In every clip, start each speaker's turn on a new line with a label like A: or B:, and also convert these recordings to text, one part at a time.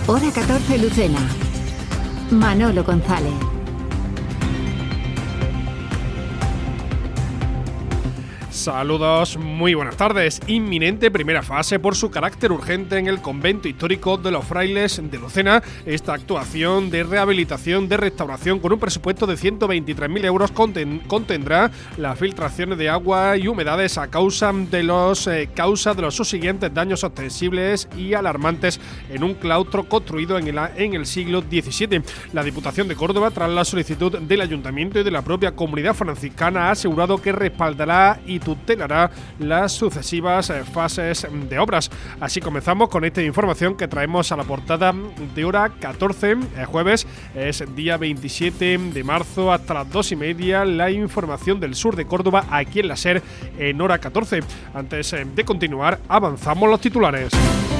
A: Hora 14 Lucena. Manolo González.
B: Saludos, muy buenas tardes. Inminente primera fase por su carácter urgente en el convento histórico de los Frailes de Lucena. Esta actuación de rehabilitación, de restauración con un presupuesto de 123.000 euros contendrá las filtraciones de agua y humedades a causa de los subsiguientes daños ostensibles y alarmantes en un claustro construido en el siglo XVII. La Diputación de Córdoba, tras la solicitud del Ayuntamiento y de la propia comunidad franciscana, ha asegurado que respaldará y tutelará las sucesivas fases de obras. Así comenzamos con esta información que traemos a la portada de Hora 14, jueves, es día 27 de marzo, hasta las 2:30, la información del sur de Córdoba aquí en la SER en Hora 14. Antes de continuar, avanzamos los titulares.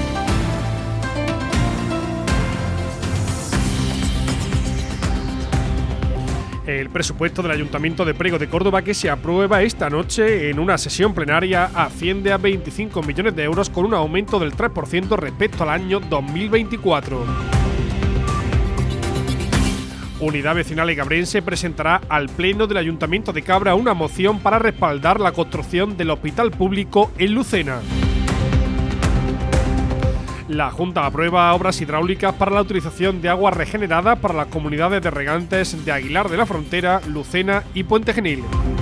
B: El presupuesto del Ayuntamiento de Priego de Córdoba, que se aprueba esta noche en una sesión plenaria, asciende a 25 millones de euros con un aumento del 3% respecto al año 2024. Unidad Vecinal Egabrense presentará al Pleno del Ayuntamiento de Cabra una moción para respaldar la construcción del hospital público en Lucena. La Junta aprueba obras hidráulicas para la utilización de agua regenerada para las comunidades de regantes de Aguilar de la Frontera, Lucena y Puente Genil.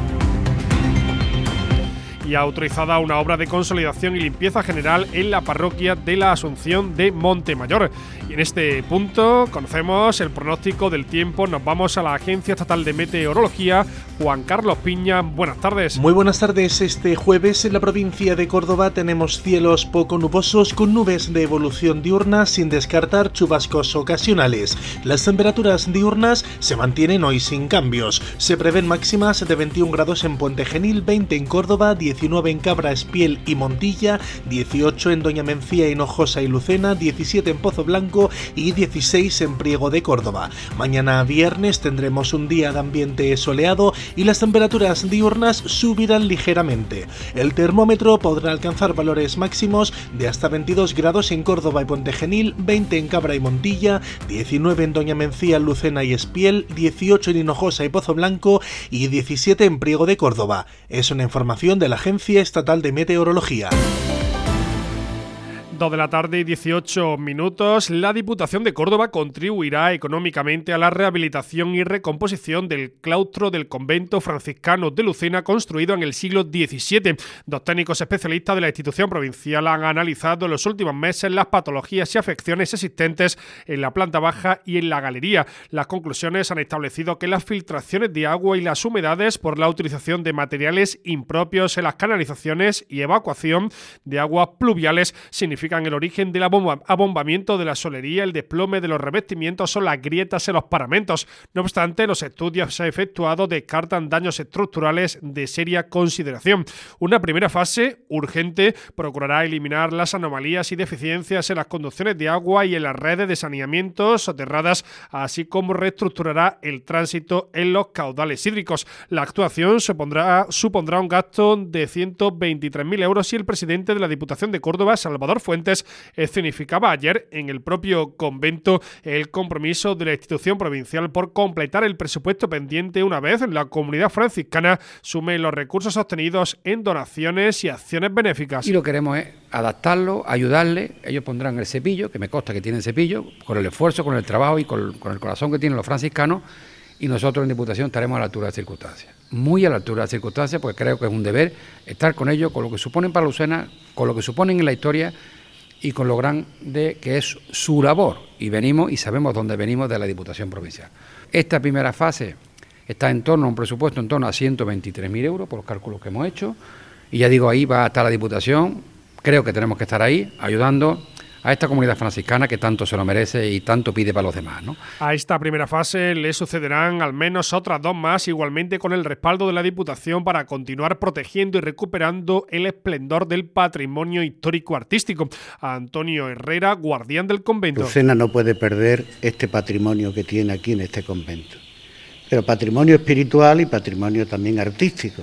B: Y ha autorizada una obra de consolidación y limpieza general en la parroquia de la Asunción de Montemayor. Y en este punto conocemos el pronóstico del tiempo. Nos vamos a la Agencia Estatal de Meteorología. Juan Carlos Piña, buenas tardes.
C: Muy buenas tardes. Este jueves en la provincia de Córdoba tenemos cielos poco nubosos con nubes de evolución diurna sin descartar chubascos ocasionales. Las temperaturas diurnas se mantienen hoy sin cambios. Se prevén máximas de 21 grados en Puente Genil, 20 en Córdoba, 19 en Cabra, Espiel y Montilla, 18 en Doña Mencía, Hinojosa y Lucena, 17 en Pozo Blanco y 16 en Priego de Córdoba. Mañana viernes tendremos un día de ambiente soleado y las temperaturas diurnas subirán ligeramente. El termómetro podrá alcanzar valores máximos de hasta 22 grados en Córdoba y Puente Genil, 20 en Cabra y Montilla, 19 en Doña Mencía, Lucena y Espiel, 18 en Hinojosa y Pozo Blanco y 17 en Priego de Córdoba. Es una información de la Agencia Estatal de Meteorología.
B: 2 de la tarde y 18 minutos. La Diputación de Córdoba contribuirá económicamente a la rehabilitación y recomposición del claustro del convento franciscano de Lucena, construido en el siglo XVII. Dos técnicos especialistas de la institución provincial han analizado en los últimos meses las patologías y afecciones existentes en la planta baja y en la galería. Las conclusiones han establecido que las filtraciones de agua y las humedades por la utilización de materiales impropios en las canalizaciones y evacuación de aguas pluviales significan el origen del abombamiento de la solería, el desplome de los revestimientos o las grietas en los paramentos. No obstante, los estudios efectuados descartan daños estructurales de seria consideración. Una primera fase urgente procurará eliminar las anomalías y deficiencias en las conducciones de agua y en las redes de saneamiento soterradas, así como reestructurará el tránsito en los caudales hídricos. La actuación supondrá un gasto de 123.000 euros y el presidente de la Diputación de Córdoba, Salvador Fuentes, escenificaba ayer en el propio convento el compromiso de la institución provincial por completar el presupuesto pendiente una vez la comunidad franciscana sume los recursos obtenidos en donaciones y acciones benéficas.
D: Y lo que queremos es adaptarlo, ayudarle. Ellos pondrán el cepillo, que me consta que tienen cepillo, con el esfuerzo, con el trabajo y con el corazón que tienen los franciscanos, y nosotros en Diputación estaremos a la altura de las circunstancias. Muy a la altura de las circunstancias, porque creo que es un deber estar con ellos, con lo que suponen para Lucena, con lo que suponen en la historia y con lo grande que es su labor. Y venimos y sabemos dónde venimos de la Diputación Provincial. Esta primera fase está en torno a un presupuesto en torno a 123.000 euros por los cálculos que hemos hecho. Y ya digo, ahí va a estar la Diputación. Creo que tenemos que estar ahí ayudando a esta comunidad franciscana que tanto se lo merece y tanto pide para los demás, ¿no?
B: A esta primera fase le sucederán al menos otras dos más, igualmente con el respaldo de la Diputación para continuar protegiendo y recuperando el esplendor del patrimonio histórico-artístico. Antonio Herrera, guardián del convento.
E: Lucena no puede perder este patrimonio que tiene aquí en este convento, pero patrimonio espiritual y patrimonio también artístico.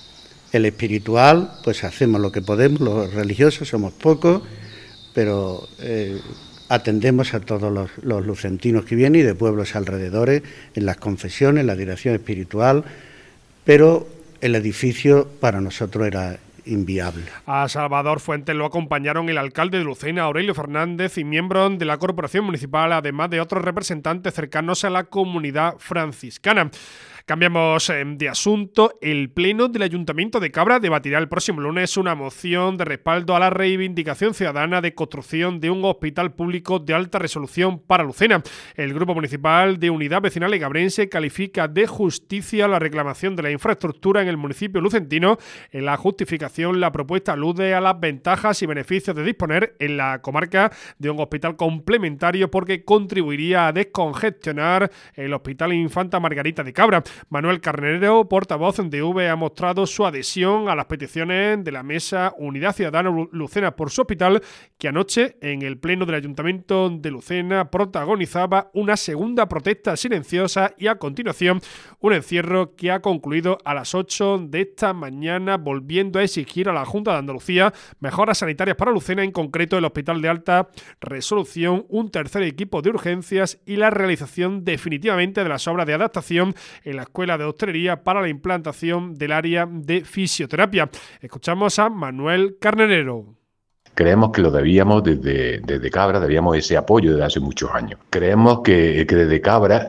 E: El espiritual, pues hacemos lo que podemos, los religiosos somos pocos, pero atendemos a todos los lucentinos que vienen y de pueblos alrededores, en las confesiones, en la dirección espiritual, pero el edificio para nosotros era inviable.
B: A Salvador Fuentes lo acompañaron el alcalde de Lucena, Aurelio Fernández, y miembros de la corporación municipal, además de otros representantes cercanos a la comunidad franciscana. Cambiamos de asunto. El Pleno del Ayuntamiento de Cabra debatirá el próximo lunes una moción de respaldo a la reivindicación ciudadana de construcción de un hospital público de alta resolución para Lucena. El Grupo Municipal de Unidad Vecinal y Cabrense califica de justicia la reclamación de la infraestructura en el municipio lucentino. En la justificación, la propuesta alude a las ventajas y beneficios de disponer en la comarca de un hospital complementario porque contribuiría a descongestionar el Hospital Infanta Margarita de Cabra. Manuel Carnero, portavoz de UV, ha mostrado su adhesión a las peticiones de la Mesa Unidad Ciudadana Lucena por su hospital, que anoche en el Pleno del Ayuntamiento de Lucena protagonizaba una segunda protesta silenciosa y a continuación un encierro que ha concluido a las 8 de esta mañana, volviendo a exigir a la Junta de Andalucía mejoras sanitarias para Lucena, en concreto el hospital de alta resolución, un tercer equipo de urgencias y la realización definitivamente de las obras de adaptación en la Escuela de Hostelería para la implantación del área de fisioterapia. Escuchamos a Manuel Carnerero.
F: Creemos que lo debíamos desde Cabra, debíamos ese apoyo desde hace muchos años. Creemos que desde Cabra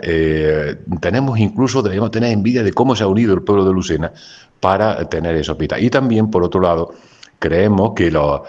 F: debemos tener envidia de cómo se ha unido el pueblo de Lucena para tener ese hospital. Y también, por otro lado, creemos que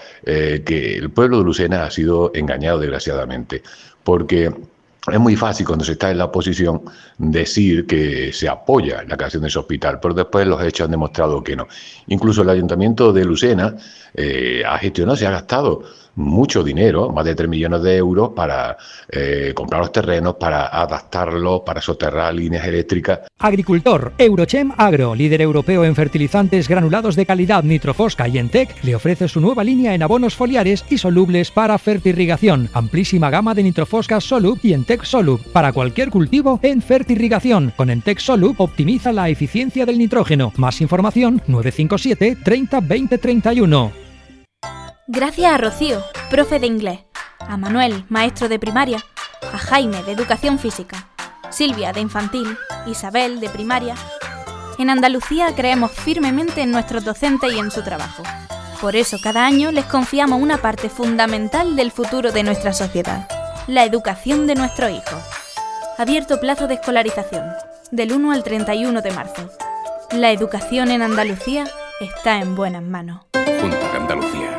F: el pueblo de Lucena ha sido engañado desgraciadamente, porque es muy fácil cuando se está en la oposición decir que se apoya la creación de ese hospital, pero después los hechos han demostrado que no. Incluso el Ayuntamiento de Lucena ha gestionado, se ha gastado mucho dinero, más de 3 millones de euros, para comprar los terrenos, para adaptarlos, para soterrar líneas eléctricas.
G: Agricultor. Eurochem Agro, líder europeo en fertilizantes granulados de calidad Nitrofosca y Entec, le ofrece su nueva línea en abonos foliares y solubles para fertirrigación. Amplísima gama de Nitrofosca Solub y Entec Solub para cualquier cultivo en fertirrigación. Con Entec Solub optimiza la eficiencia del nitrógeno. Más información 957 30 20 31.
H: Gracias a Rocío, profe de inglés, a Manuel, maestro de primaria, a Jaime, de educación física, Silvia, de infantil, Isabel, de primaria. En Andalucía creemos firmemente en nuestros docentes y en su trabajo. Por eso cada año les confiamos una parte fundamental del futuro de nuestra sociedad, la educación de nuestros hijos. Abierto plazo de escolarización, del 1 al 31 de marzo. La educación en Andalucía está en buenas manos.
I: Junta de Andalucía.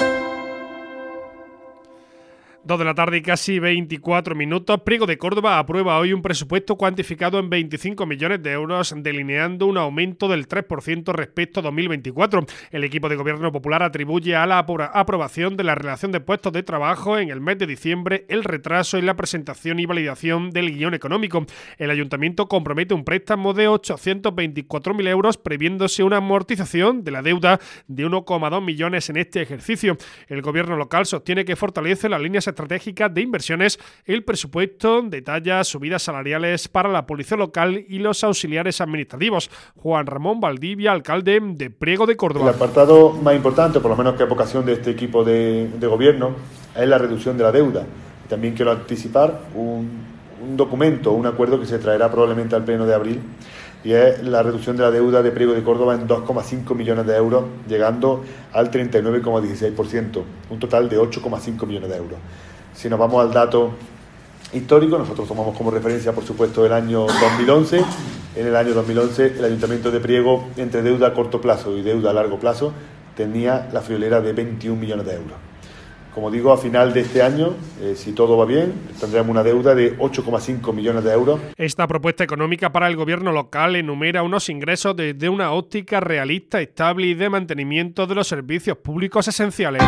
B: 2 de la tarde y casi 24 minutos. Priego de Córdoba aprueba hoy un presupuesto cuantificado en 25 millones de euros, delineando un aumento del 3% respecto a 2024. El equipo de Gobierno Popular atribuye a la aprobación de la relación de puestos de trabajo en el mes de diciembre el retraso en la presentación y validación del guión económico. El Ayuntamiento compromete un préstamo de 824.000 euros, previéndose una amortización de la deuda de 1,2 millones en este ejercicio. El Gobierno local sostiene que fortalece las líneas estratégicas de inversiones. El presupuesto detalla subidas salariales para la policía local y los auxiliares administrativos. Juan Ramón Valdivia, alcalde de Priego de Córdoba.
J: El apartado más importante, por lo menos que es vocación de este equipo de gobierno, es la reducción de la deuda. También quiero anticipar un documento, un acuerdo que se traerá probablemente al pleno de abril, y es la reducción de la deuda de Priego de Córdoba en 2,5 millones de euros, llegando al 39,16%, un total de 8,5 millones de euros. Si nos vamos al dato histórico, nosotros tomamos como referencia, por supuesto, el año 2011. En el año 2011, el Ayuntamiento de Priego, entre deuda a corto plazo y deuda a largo plazo, tenía la friolera de 21 millones de euros. Como digo, a final de este año, si todo va bien, tendremos una deuda de 8,5 millones de euros.
B: Esta propuesta económica para el gobierno local enumera unos ingresos desde una óptica realista, estable y de mantenimiento de los servicios públicos esenciales.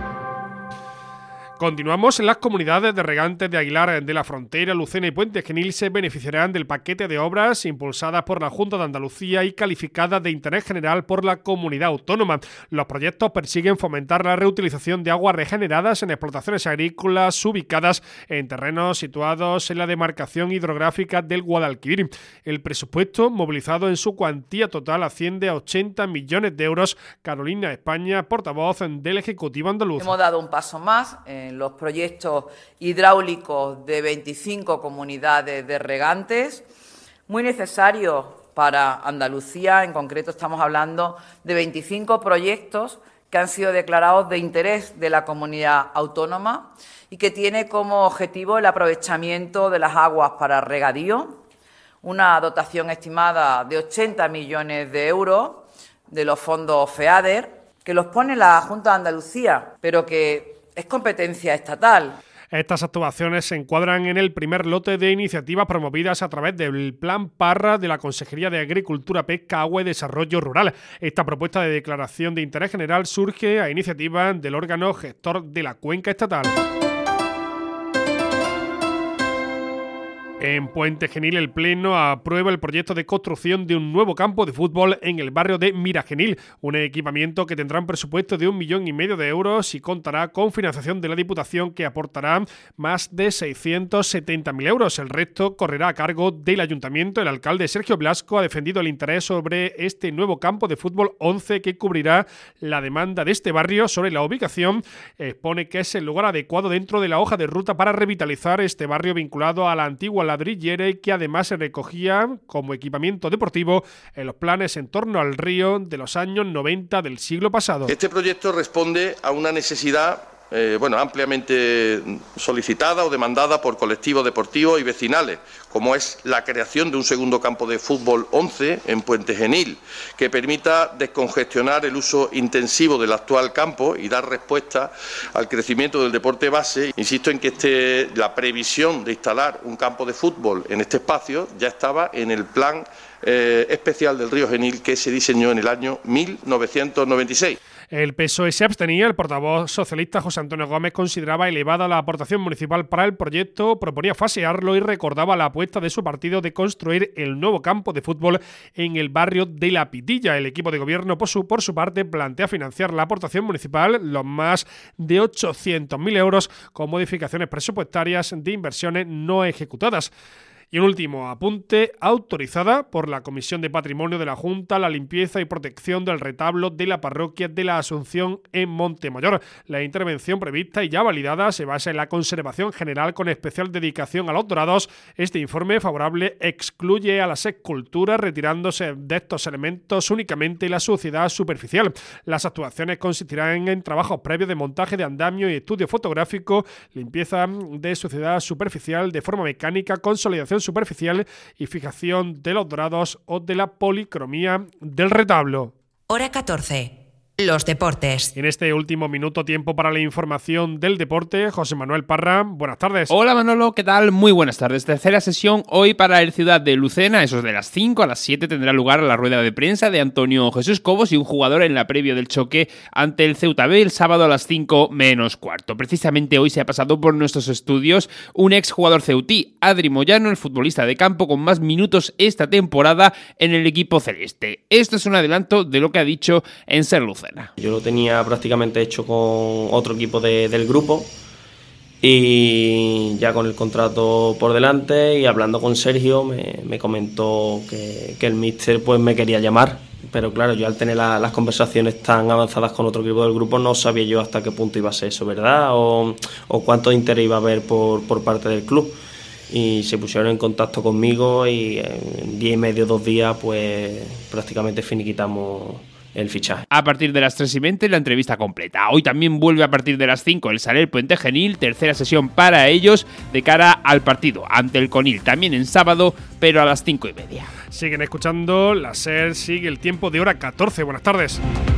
B: Continuamos. Las comunidades de regantes de Aguilar de la Frontera, Lucena y Puente Genil se beneficiarán del paquete de obras impulsadas por la Junta de Andalucía y calificadas de interés general por la comunidad autónoma. Los proyectos persiguen fomentar la reutilización de aguas regeneradas en explotaciones agrícolas ubicadas en terrenos situados en la demarcación hidrográfica del Guadalquivir. El presupuesto, movilizado en su cuantía total, asciende a 80 millones de euros. Carolina España, portavoz del Ejecutivo andaluz.
K: Hemos dado un paso más en
I: los proyectos hidráulicos de 25 comunidades de regantes, muy necesarios para Andalucía. En concreto estamos hablando de 25 proyectos que han sido declarados de interés de la comunidad autónoma y que tiene como objetivo el aprovechamiento de las aguas para regadío, una dotación estimada de 80 millones de euros de los fondos FEADER, que los pone la Junta de Andalucía, pero que es competencia estatal.
B: Estas actuaciones se encuadran en el primer lote de iniciativas promovidas a través del Plan Parra de la Consejería de Agricultura, Pesca, Agua y Desarrollo Rural. Esta propuesta de declaración de interés general surge a iniciativa del órgano gestor de la cuenca estatal. En Puente Genil, el Pleno aprueba el proyecto de construcción de un nuevo campo de fútbol en el barrio de Miragenil, un equipamiento que tendrá un presupuesto de 1,5 millones de euros y contará con financiación de la Diputación, que aportará más de 670.000 euros. El resto correrá a cargo del Ayuntamiento. El alcalde Sergio Blasco ha defendido el interés sobre este nuevo campo de fútbol 11 que cubrirá la demanda de este barrio. Sobre la ubicación, expone que es el lugar adecuado dentro de la hoja de ruta para revitalizar este barrio vinculado a la antigua ladrillera y que además se recogía como equipamiento deportivo en los planes en torno al río de los años 90 del siglo pasado.
K: Este proyecto responde a una necesidad ampliamente solicitada o demandada por colectivos deportivos y vecinales, como es la creación de un segundo campo de fútbol 11 en Puente Genil, que permita descongestionar el uso intensivo del actual campo y dar respuesta al crecimiento del deporte base. Insisto en que la previsión de instalar un campo de fútbol en este espacio ya estaba en el plan especial del Río Genil, que se diseñó en el año 1996.
B: El PSOE se abstenía. El portavoz socialista José Antonio Gómez consideraba elevada la aportación municipal para el proyecto, proponía fasearlo y recordaba la apuesta de su partido de construir el nuevo campo de fútbol en el barrio de La Pitilla. El equipo de gobierno, por su parte, plantea financiar la aportación municipal, los más de 800.000 euros, con modificaciones presupuestarias de inversiones no ejecutadas. Y un último apunte: autorizada por la Comisión de Patrimonio de la Junta la limpieza y protección del retablo de la parroquia de la Asunción en Montemayor. La intervención prevista y ya validada se basa en la conservación general con especial dedicación a los dorados. Este informe favorable excluye a las esculturas, retirándose de estos elementos únicamente la suciedad superficial. Las actuaciones consistirán en trabajos previos de montaje de andamio y estudio fotográfico, limpieza de suciedad superficial de forma mecánica, consolidación superficial y fijación de los dorados o de la policromía del retablo.
L: Hora 14. Los deportes.
B: En este último minuto, tiempo para la información del deporte. José Manuel Parra, buenas tardes.
M: Hola Manolo, ¿qué tal? Muy buenas tardes. Tercera sesión hoy para el Ciudad de Lucena. Eso es de las 5 a las 7 tendrá lugar la rueda de prensa de Antonio Jesús Cobos y un jugador en la previa del choque ante el Ceuta B el sábado a las 5 menos cuarto. Precisamente hoy se ha pasado por nuestros estudios un exjugador ceutí, Adri Moyano, el futbolista de campo con más minutos esta temporada en el equipo celeste. Esto es un adelanto de lo que ha dicho en Ser Lucena.
N: Yo lo tenía prácticamente hecho con otro equipo del grupo y ya con el contrato por delante y hablando con Sergio me comentó que el míster pues me quería llamar, pero claro, yo al tener las conversaciones tan avanzadas con otro equipo del grupo no sabía yo hasta qué punto iba a ser eso, ¿verdad? O cuánto interés iba a haber por parte del club. Y se pusieron en contacto conmigo y en 10 y medio, 2 días pues prácticamente finiquitamos el fichaje.
M: A partir de las 3:20 la entrevista completa. Hoy también vuelve a partir de las 5 el Saler Puente Genil, tercera sesión para ellos de cara al partido ante el Conil, también en sábado, pero a las 5:30.
B: Siguen escuchando la SER, sigue el tiempo de hora 14. Buenas tardes.